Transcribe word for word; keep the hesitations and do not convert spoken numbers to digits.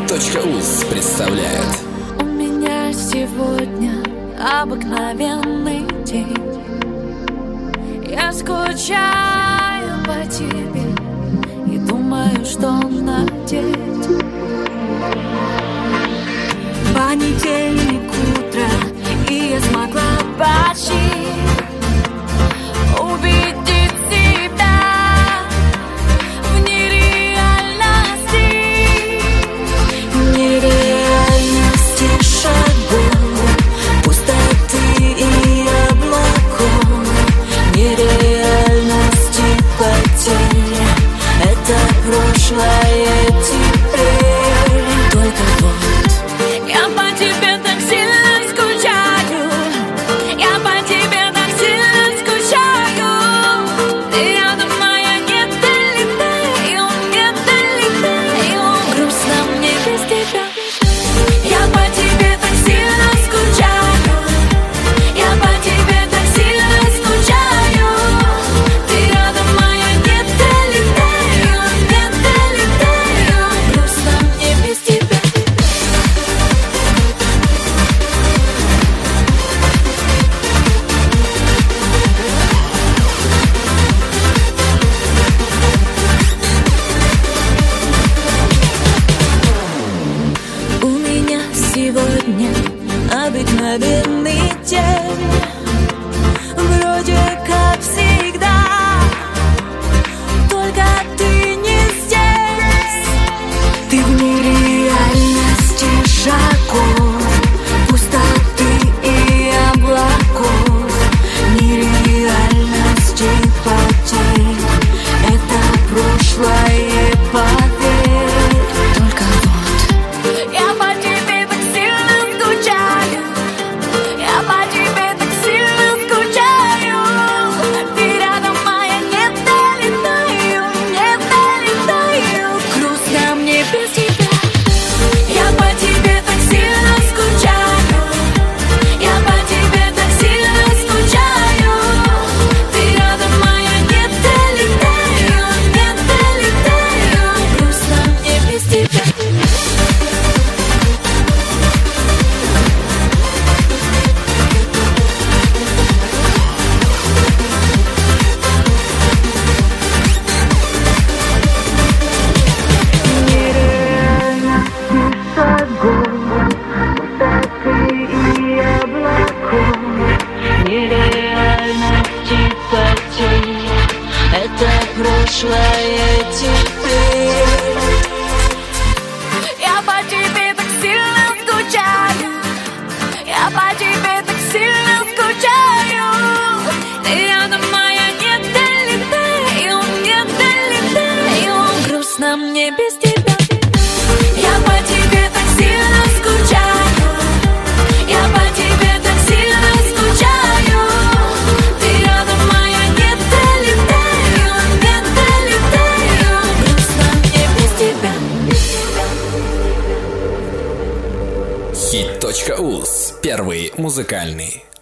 Хит.уз представляет. У меня сегодня обыкновенный день. Я скучаю по тебе и думаю, что надеть. Понедельник утро, и я смогла почти увидеть себя в нереальности, нереальности шагов, пустоты и облаков, нереальности потерь. Это прошлое теперь. Только вот я по тебе так сильно скучаю, я по тебе так сильно скучаю. Ты рядом моя, не долетаю, не долетаю. Грустно мне без тебя. Я по тебе так сильно скучаю, я по тебе так сильно скучаю. Ты рядом моя, не долетаю, не долетаю. Грустно мне без тебя. У меня сегодня обыкновенный день. Вроде как всегда, только ты не здесь. Ты в нереальности шагов, пустоты и облаков, нереальности потерь. Это прошлое, поверь. Только вот я по тебе так сильно скучаю, я по тебе так сильно скучаю. Ты рядом моя, не долетаю, не долетаю. Грустно мне без тебя. Я по тебе так сильно скучаю, я по тебе так сильно скучаю. Ты рядом моя, не долетаю, не долетаю. Грустно мне без тебя. Нереальности потерь. Это прошлое теперь. Я по тебе так сильно скучаю, я по тебе так сильно скучаю. Ты рядом моя, не долетаю, не долетаю. Грустно мне без тебя. Я по тебе так сильно скучаю, я по тебе так сильно скучаю. Ты рядом моя, не долетаю, не долетаю. Грустно мне без тебя. Хит.уз. Первый музыкальный.